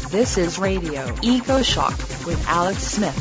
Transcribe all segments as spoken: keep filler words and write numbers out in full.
This is Radio Eco Shock with Alex Smith.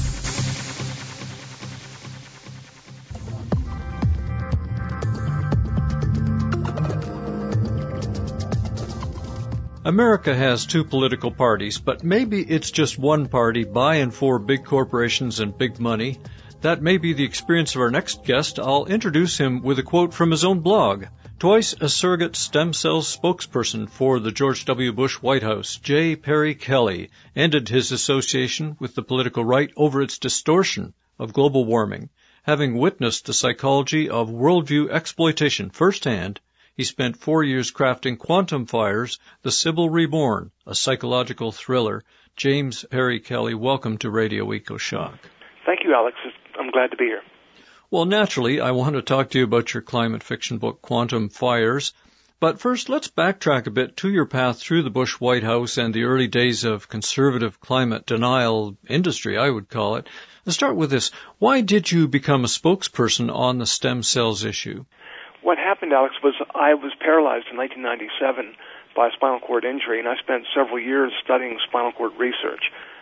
America has two political parties, but maybe it's just one party by and for big corporations and big money. That may be the experience of our next guest. I'll introduce him with a quote from his own blog. Twice a surrogate stem cell spokesperson for the George W. Bush White House, J. Perry Kelly, ended his association with the political right over its distortion of global warming. Having witnessed the psychology of worldview exploitation firsthand, he spent four years crafting Quantum Fires, The Sybil Reborn, a psychological thriller. James Perry Kelly, welcome to Radio Eco Shock. Thank you, Alex. I'm glad to be here. Well, naturally, I want to talk to you about your climate fiction book, Quantum Fires. But first, let's backtrack a bit to your path through the Bush White House and the early days of conservative climate denial industry, I would call it. Let's start with this. Why did you become a spokesperson on the stem cells issue? What happened, Alex, was I was paralyzed in nineteen ninety-seven by a spinal cord injury, and I spent several years studying spinal cord research.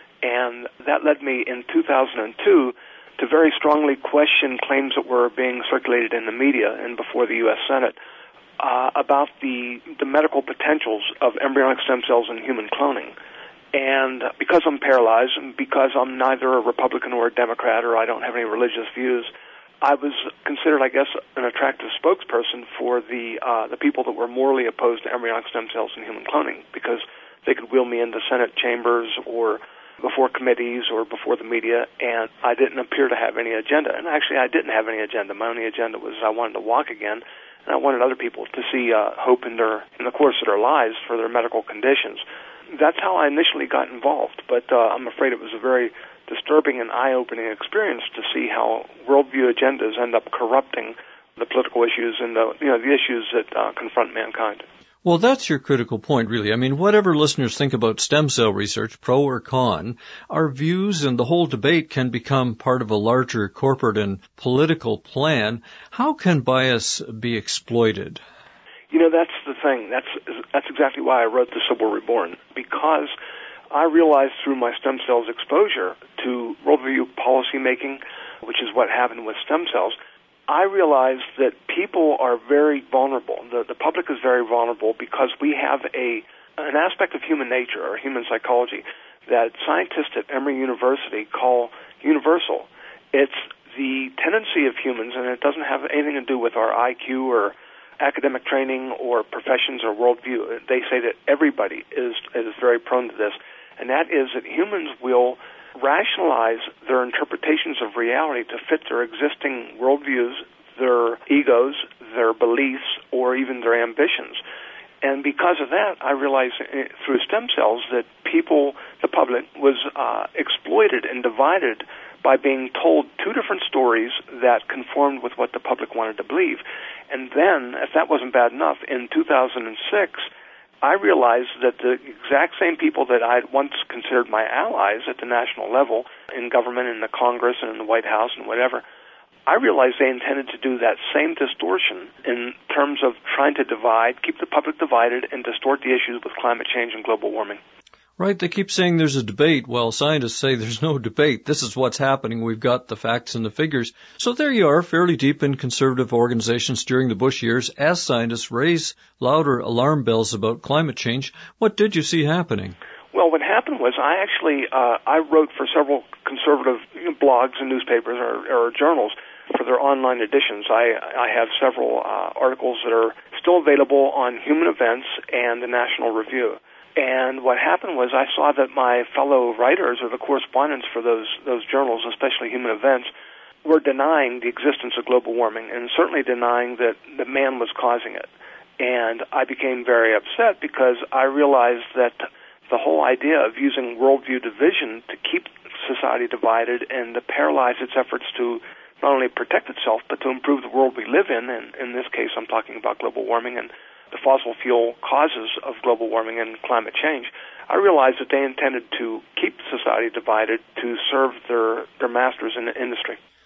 And that led me in two thousand two to very strongly question claims that were being circulated in the media and before the U S Senate uh, about the, the medical potentials of embryonic stem cells and human cloning. And because I'm paralyzed, and because I'm neither a Republican or a Democrat, or I don't have any religious views, I was considered, I guess, an attractive spokesperson for the uh, the people that were morally opposed to embryonic stem cells and human cloning, because they could wheel me into Senate chambers or before committees or before the media, and I didn't appear to have any agenda. And actually, I didn't have any agenda. My only agenda was I wanted to walk again, and I wanted other people to see uh, hope in their in the course of their lives for their medical conditions. That's how I initially got involved, but uh, I'm afraid it was a very disturbing and eye-opening experience to see how worldview agendas end up corrupting the political issues and the you know the issues that uh, confront mankind. Well, that's your critical point, really. I mean, whatever listeners think about stem cell research, pro or con, our views and the whole debate can become part of a larger corporate and political plan. How can bias be exploited? You know, that's the thing. That's that's exactly why I wrote The Sybil Reborn, because I realized through my stem cells exposure to worldview policymaking, which is what happened with stem cells, I realized that people are very vulnerable. The, the public is very vulnerable because we have a an aspect of human nature or human psychology that scientists at Emory University call universal. It's the tendency of humans, and it doesn't have anything to do with our I Q or academic training or professions or worldview. They say that everybody is is very prone to this, and that is that humans will rationalize their interpretations of reality to fit their existing worldviews, their egos, their beliefs, or even their ambitions. And because of that, I realized through stem cells that people, the public, was uh, exploited and divided by being told two different stories that conformed with what the public wanted to believe. And then, if that wasn't bad enough, in two thousand six, I realized that the exact same people that I had once considered my allies at the national level, in government, in the Congress, and in the White House, and whatever, I realized they intended to do that same distortion in terms of trying to divide, keep the public divided, and distort the issues with climate change and global warming. Right, they keep saying there's a debate. Well, scientists say there's no debate. This is what's happening. We've got the facts and the figures. So there you are, fairly deep in conservative organizations during the Bush years. As scientists raise louder alarm bells about climate change, what did you see happening? Well, what happened was I actually, uh, I wrote for several conservative blogs and newspapers or, or journals for their online editions. I, I have several uh, articles that are still available on Human Events and the National Review. And what happened was I saw that my fellow writers or the correspondents for those those journals, especially Human Events, were denying the existence of global warming and certainly denying that the man was causing it. And I became very upset because I realized that the whole idea of using worldview division to keep society divided and to paralyze its efforts to not only protect itself but to improve the world we live in, and in this case I'm talking about global warming and the fossil fuel causes of global warming and climate change, I realized that they intended to keep society divided to serve their, their masters in the industry.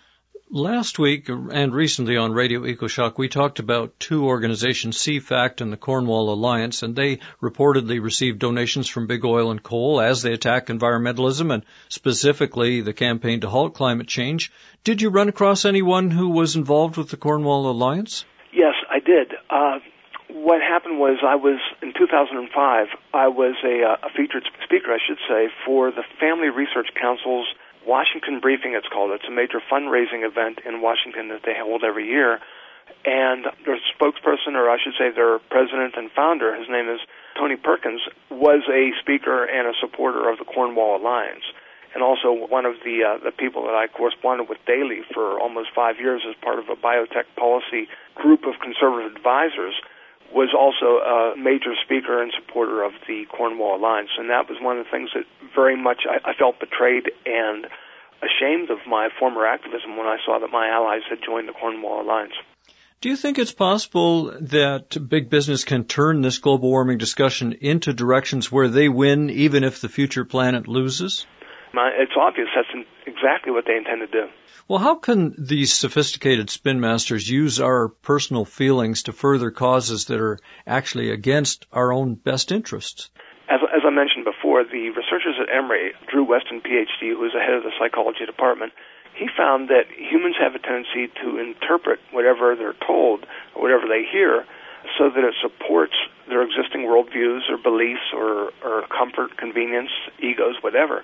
Last week and recently on Radio EcoShock, we talked about two organizations, C FACT and the Cornwall Alliance, and they reportedly received donations from big oil and coal as they attack environmentalism and specifically the campaign to halt climate change. Did you run across anyone who was involved with the Cornwall Alliance? Yes, I did. Uh, what happened was I was, in two thousand five, I was a, uh, a featured speaker, I should say, for the Family Research Council's Washington Briefing, it's called. It's a major fundraising event in Washington that they hold every year. And their spokesperson, or I should say their president and founder, his name is Tony Perkins, was a speaker and a supporter of the Cornwall Alliance. And also one of the uh, the people that I corresponded with daily for almost five years as part of a biotech policy group of conservative advisors was also a major speaker and supporter of the Cornwall Alliance. And that was one of the things that very much I, I felt betrayed and ashamed of my former activism when I saw that my allies had joined the Cornwall Alliance. Do you think it's possible that big business can turn this global warming discussion into directions where they win even if the future planet loses? It's obvious that's exactly what they intend to do. Well, how can these sophisticated spin masters use our personal feelings to further causes that are actually against our own best interests? As, as I mentioned before, the researchers at Emory, Drew Weston, P H D, who is the head of the psychology department, he found that humans have a tendency to interpret whatever they're told or whatever they hear so that it supports their existing worldviews or beliefs or, or comfort, convenience, egos, whatever.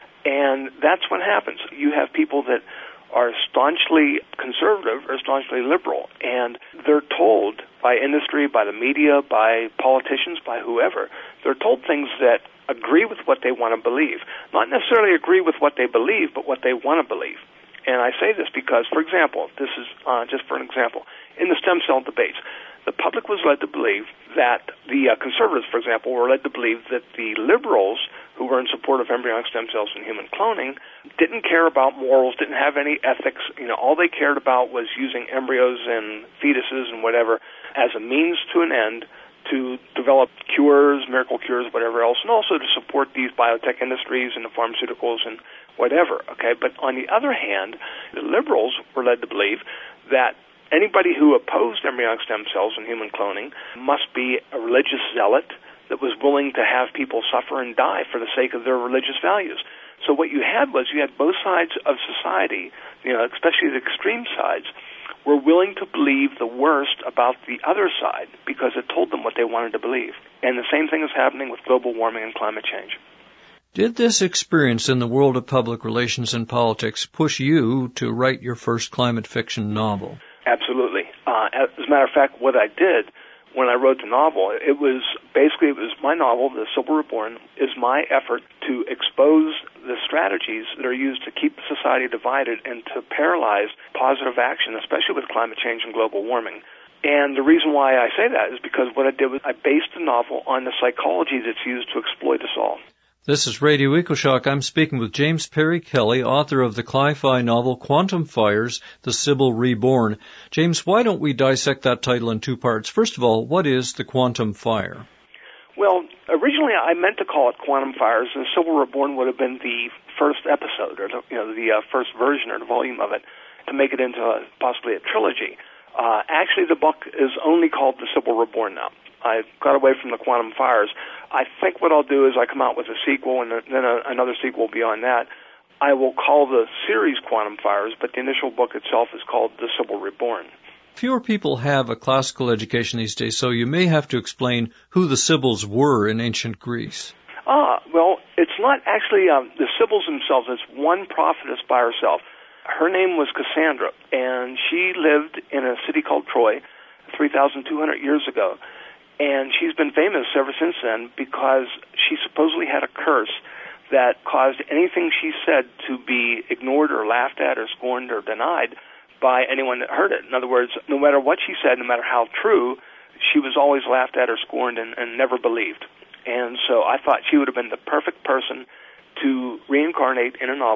And that's what happens. You have people that are staunchly conservative or staunchly liberal, and they're told by industry, by the media, by politicians, by whoever, they're told things that agree with what they want to believe. Not necessarily agree with what they believe, but what they want to believe. And I say this because, for example, this is uh, just for an example, in the stem cell debates, the public was led to believe that the uh, conservatives, for example, were led to believe that the liberals who were in support of embryonic stem cells and human cloning didn't care about morals, didn't have any ethics. You know, all they cared about was using embryos and fetuses and whatever as a means to an end to develop cures, miracle cures, whatever else, and also to support these biotech industries and the pharmaceuticals and whatever, okay? But on the other hand, the liberals were led to believe that anybody who opposed embryonic stem cells and human cloning must be a religious zealot that was willing to have people suffer and die for the sake of their religious values. So what you had was you had both sides of society, you know, especially the extreme sides, were willing to believe the worst about the other side because it told them what they wanted to believe. And the same thing is happening with global warming and climate change. Did this experience in the world of public relations and politics push you to write your first climate fiction novel? Absolutely. Uh, as a matter of fact, what I did when I wrote the novel, it was basically, it was my novel, The Sybil Reborn, is my effort to expose the strategies that are used to keep society divided and to paralyze positive action, especially with climate change and global warming. And the reason why I say that is because what I did was I based the novel on the psychology that's used to exploit us all. This is Radio EcoShock. I'm speaking with James Perry Kelly, author of the Cli-Fi novel Quantum Fires, The Sybil Reborn. James, why don't we dissect that title in two parts? First of all, what is the Quantum Fire? Well, originally I meant to call it Quantum Fires, and Sybil Reborn would have been the first episode, or the, you know, the uh, first version or the volume of it, to make it into a, possibly a trilogy. Uh, actually, the book is only called The Sybil Reborn now. I got away from the Quantum Fires. I think what I'll do is I come out with a sequel and then a, another sequel beyond that. I will call the series Quantum Fires, but the initial book itself is called The Sybil Reborn. Fewer people have a classical education these days, so you may have to explain who the Sibyls were in ancient Greece. Ah, well, it's not actually um, the Sibyls themselves. It's one prophetess by herself. Her name was Cassandra, and she lived in a city called Troy three thousand two hundred years ago. And she's been famous ever since then because she supposedly had a curse that caused anything she said to be ignored or laughed at or scorned or denied by anyone that heard it. In other words, no matter what she said, no matter how true, she was always laughed at or scorned and, and never believed. And so I thought she would have been the perfect person to reincarnate in a novel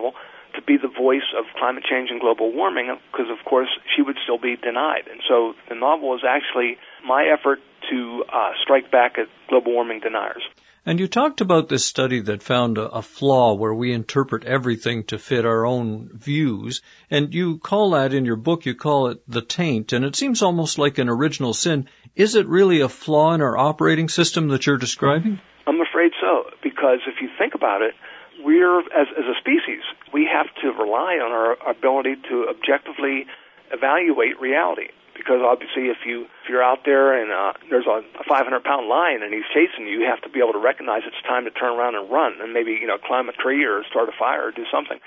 to be the voice of climate change and global warming, because, of course, she would still be denied. And so the novel is actually my effort to uh, strike back at global warming deniers. And you talked about this study that found a, a flaw where we interpret everything to fit our own views, and you call that in your book, you call it the taint, and it seems almost like an original sin. Is it really a flaw in our operating system that you're describing? I'm afraid so, because if you think about it, we're, as, as a species, we have to rely on our ability to objectively evaluate reality. Because obviously, if you if you're out there and uh, there's a, a five hundred pound lion and he's chasing you, you have to be able to recognize it's time to turn around and run, and maybe you know climb a tree or start a fire or do something.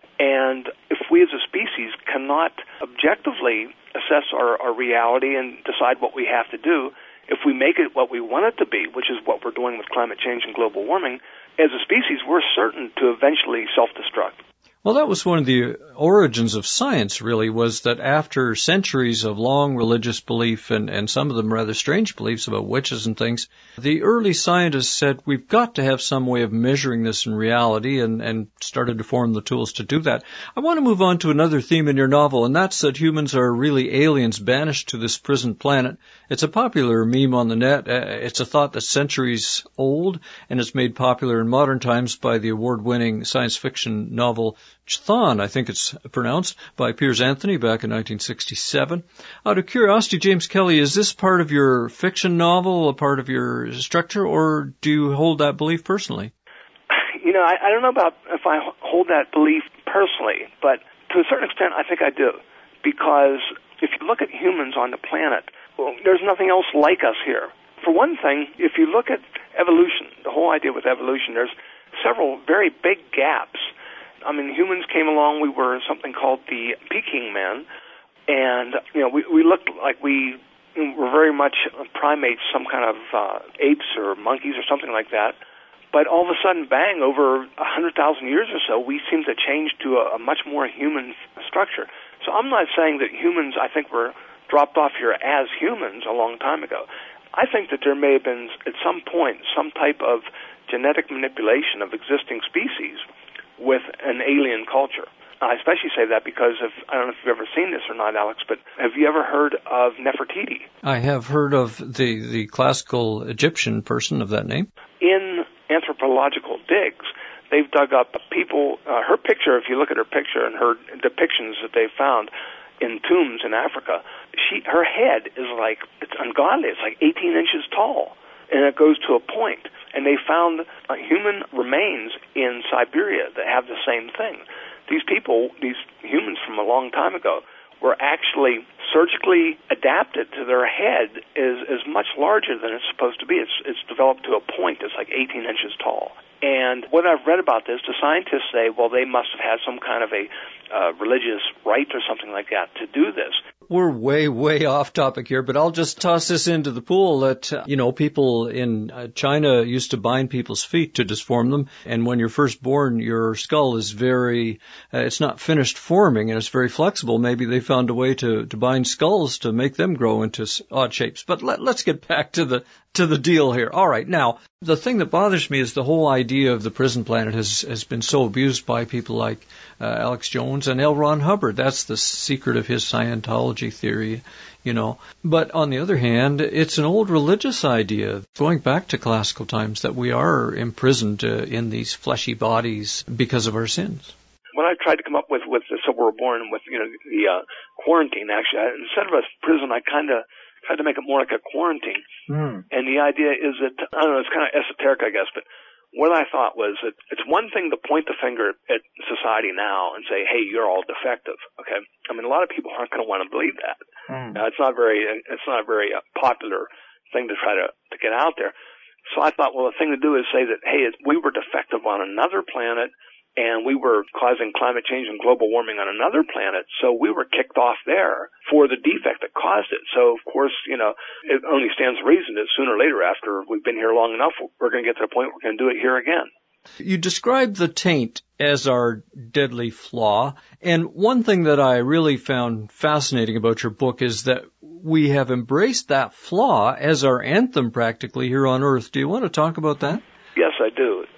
And if we as a species cannot objectively assess our, our reality and decide what we have to do, if we make it what we want it to be, which is what we're doing with climate change and global warming, as a species, we're certain to eventually self-destruct. Well, that was one of the origins of science, really, was that after centuries of long religious belief and, and some of them rather strange beliefs about witches and things, the early scientists said we've got to have some way of measuring this in reality and, and started to form the tools to do that. I want to move on to another theme in your novel, and that's that humans are really aliens banished to this prison planet. It's a popular meme on the net. It's a thought that's centuries old, and it's made popular in modern times by the award-winning science fiction novel Chthon, I think it's pronounced, by Piers Anthony back in nineteen sixty-seven. Out of curiosity, James Kelly, is this part of your fiction novel, a part of your structure, or do you hold that belief personally? You know, I, I don't know about if I hold that belief personally, but to a certain extent, I think I do. Because if you look at humans on the planet, well, there's nothing else like us here. For one thing, if you look at evolution, the whole idea with evolution, there's several very big gaps. I mean, humans came along, we were something called the Peking man, and, you know, we, we looked like we were very much primates, some kind of uh, apes or monkeys or something like that. But all of a sudden, bang, over one hundred thousand years or so, we seem to change to a, a much more human structure. So I'm not saying that humans, I think, were dropped off here as humans a long time ago. I think that there may have been, at some point, some type of genetic manipulation of existing species with an alien culture. I especially say that because of, I don't know if you've ever seen this or not, Alex, but have you ever heard of Nefertiti? I have heard of the, the classical Egyptian person of that name. In anthropological digs, they've dug up people, uh, her picture, if you look at her picture and her depictions that they found in tombs in Africa, she, her head is like, it's ungodly, it's like eighteen inches tall, and it goes to a point. And they found uh, human remains in Siberia that have the same thing. These people, these humans from a long time ago, were actually surgically adapted to their head is, is much larger than it's supposed to be. It's, it's developed to a point that's like eighteen inches tall. And what I've read about this, the scientists say, well, they must have had some kind of a uh, religious rite or something like that to do this. We're way, way off topic here, but I'll just toss this into the pool that, uh, you know, people in uh, China used to bind people's feet to disform them. And when you're first born, your skull is very, uh, it's not finished forming and it's very flexible. Maybe they found a way to, to bind skulls to make them grow into odd shapes. But let, let's get back to the, to the deal here. All right. Now, the thing that bothers me is the whole idea of the prison planet has, has been so abused by people like uh, Alex Jones and L. Ron Hubbard. That's the secret of his Scientology theory, you know. But on the other hand, it's an old religious idea, going back to classical times, that we are imprisoned uh, in these fleshy bodies because of our sins. What I tried to come up with with the So We're Born, with, you know, the uh, quarantine, actually, I, instead of a prison, I kind of tried to make it more like a quarantine. Mm. And the idea is that, I don't know, it's kind of esoteric, I guess, but what I thought was that it's one thing to point the finger at society now and say, hey, you're all defective, okay? I mean, a lot of people aren't going to want to believe that. Mm. Uh, it's not very, it's not a very uh, popular thing to try to, to get out there. So I thought, well, the thing to do is say that, hey, we were defective on another planet, and we were causing climate change and global warming on another planet, so we were kicked off there for the defect that caused it. So, of course, you know, it only stands to reason that sooner or later, after we've been here long enough, we're going to get to the point where we're going to do it here again. You described the taint as our deadly flaw, and one thing that I really found fascinating about your book is that we have embraced that flaw as our anthem practically here on Earth. Do you want to talk about that? Yes, I do.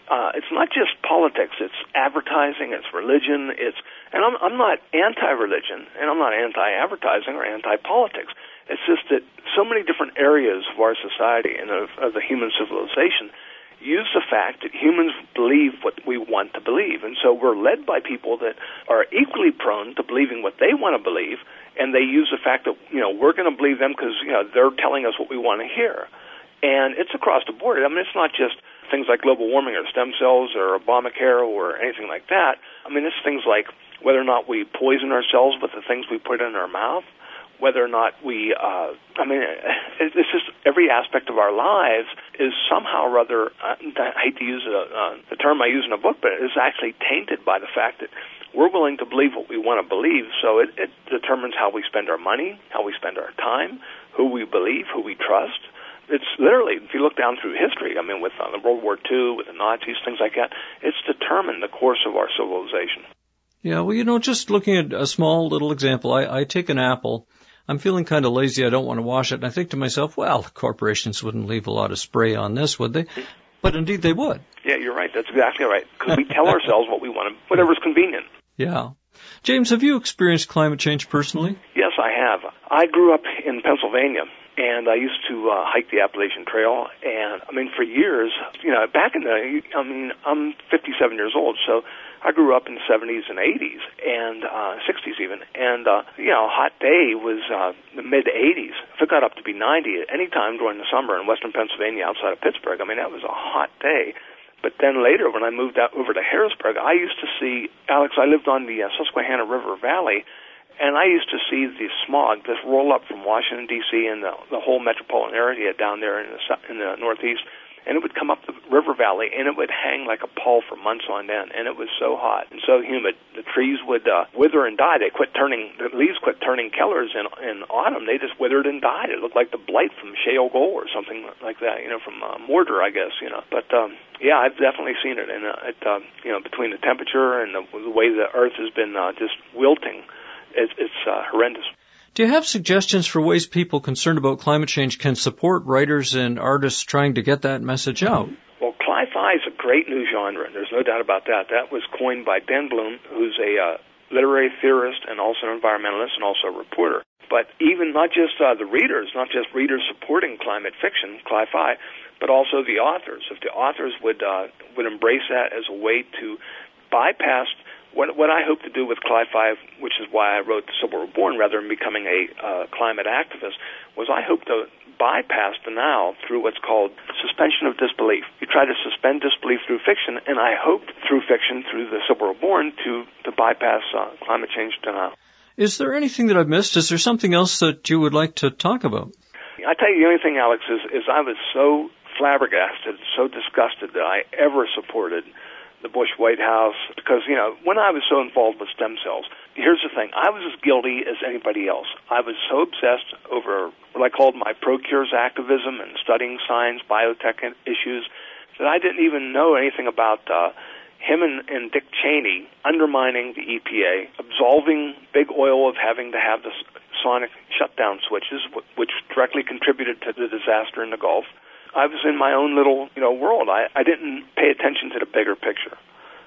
uh, it's not just politics. It's advertising. It's religion. It's and I'm I'm not anti-religion, and I'm not anti-advertising or anti-politics. It's just that so many different areas of our society and of, of the human civilization use the fact that humans believe what we want to believe. And so we're led by people that are equally prone to believing what they want to believe, and they use the fact that, you know, we're going to believe them because, you know, they're telling us what we want to hear. And it's across the board. I mean, it's not just things like global warming or stem cells or Obamacare or anything like that. I mean, it's things like whether or not we poison ourselves with the things we put in our mouth, whether or not we, uh, I mean, it's just every aspect of our lives is somehow or other, uh, I hate to use a, uh, the term I use in a book, but it is actually tainted by the fact that we're willing to believe what we want to believe, so it, it determines how we spend our money, how we spend our time, who we believe, who we trust. It's literally, if you look down through history, I mean, with uh, World War Two, with the Nazis, things like that, it's determined the course of our civilization. Yeah, well, you know, just looking at a small little example, I, I take an apple. I'm feeling kind of lazy. I don't want to wash it. And I think to myself, well, corporations wouldn't leave a lot of spray on this, would they? But indeed they would. Yeah, you're right. That's exactly right. Because we tell ourselves what we want, whatever's convenient. Yeah. James, have you experienced climate change personally? Yes, I have. I grew up in Pennsylvania, and I used to uh, hike the Appalachian Trail. And, I mean, for years, you know, back in the, I mean, I'm fifty-seven years old, so I grew up in the seventies and eighties and uh, sixties even. And, uh, you know, a hot day was uh, the mid-eighties. If it got up to be ninety at any time during the summer in western Pennsylvania outside of Pittsburgh, I mean, that was a hot day. But then later, when I moved out over to Harrisburg, I used to see, Alex, I lived on the uh, Susquehanna River Valley, and I used to see the smog just roll up from Washington, D C and the, the whole metropolitan area down there in the, in the northeast. And it would come up the river valley, and it would hang like a pall for months on end. And it was so hot and so humid. The trees would uh, wither and die. They quit turning, the leaves quit turning colors in, in autumn. They just withered and died. It looked like the blight from Shale Gold or something like that, you know, from uh, Mordor, I guess, you know. But, um, yeah, I've definitely seen it. And, uh, it, uh, you know, between the temperature and the, the way the earth has been uh, just wilting, it, it's uh, horrendous. Do you have suggestions for ways people concerned about climate change can support writers and artists trying to get that message out? Well, cli-fi is a great new genre. There's no doubt about that. That was coined by Dan Bloom, who's a uh, literary theorist and also an environmentalist and also a reporter. But even not just uh, the readers, not just readers supporting climate fiction, cli-fi, but also the authors. If the authors would uh, would embrace that as a way to bypass What, what I hope to do with cli-fi, which is why I wrote The Sybil Reborn rather than becoming a uh, climate activist, was I hope to bypass the now through what's called suspension of disbelief. You try to suspend disbelief through fiction, and I hoped through fiction, through The Sybil Reborn, to, to bypass uh, climate change denial. Is there anything that I've missed? Is there something else that you would like to talk about? I tell you, the only thing, Alex, is, is I was so flabbergasted, so disgusted that I ever supported the Bush White House, because, you know, when I was so involved with stem cells, here's the thing, I was as guilty as anybody else. I was so obsessed over what I called my pro-cures activism and studying science, biotech issues, that I didn't even know anything about uh, him and, and Dick Cheney undermining the E P A, absolving big oil of having to have the sonic shutdown switches, which directly contributed to the disaster in the Gulf. I was in my own little, you know, world. I, I didn't pay attention to the bigger picture.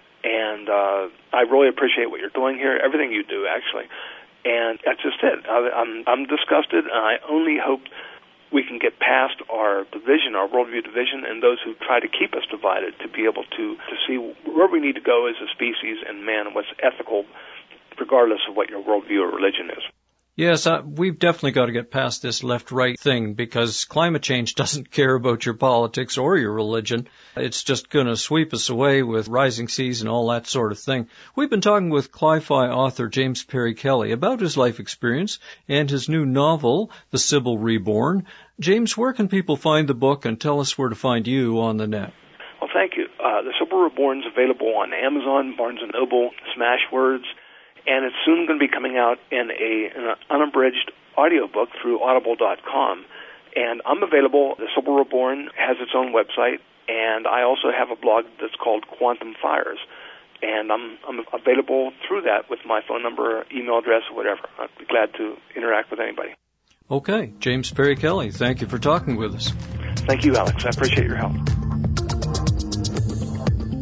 And uh, I really appreciate what you're doing here, everything you do, actually. And that's just it. I, I'm, I'm disgusted, and I only hope we can get past our division, our worldview division, and those who try to keep us divided to be able to, to see where we need to go as a species and man and what's ethical, regardless of what your worldview or religion is. Yes, uh, we've definitely got to get past this left-right thing, because climate change doesn't care about your politics or your religion. It's just going to sweep us away with rising seas and all that sort of thing. We've been talking with cli-fi author James Perry Kelly about his life experience and his new novel, The Sybil Reborn. James, where can people find the book, and tell us where to find you on the net? Well, thank you. Uh, The Sybil Reborn is available on Amazon, Barnes and Noble, Smashwords, and it's soon going to be coming out in, a, in an unabridged audiobook through audible dot com. And I'm available. The Sybil Reborn has its own website, and I also have a blog that's called Quantum Fires. And I'm, I'm available through that with my phone number, email address, or whatever. I'd be glad to interact with anybody. Okay. James Perry Kelly, thank you for talking with us. Thank you, Alex. I appreciate your help.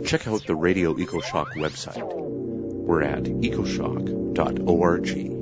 check out the Radio EcoShock website. We're at ecoshock dot org.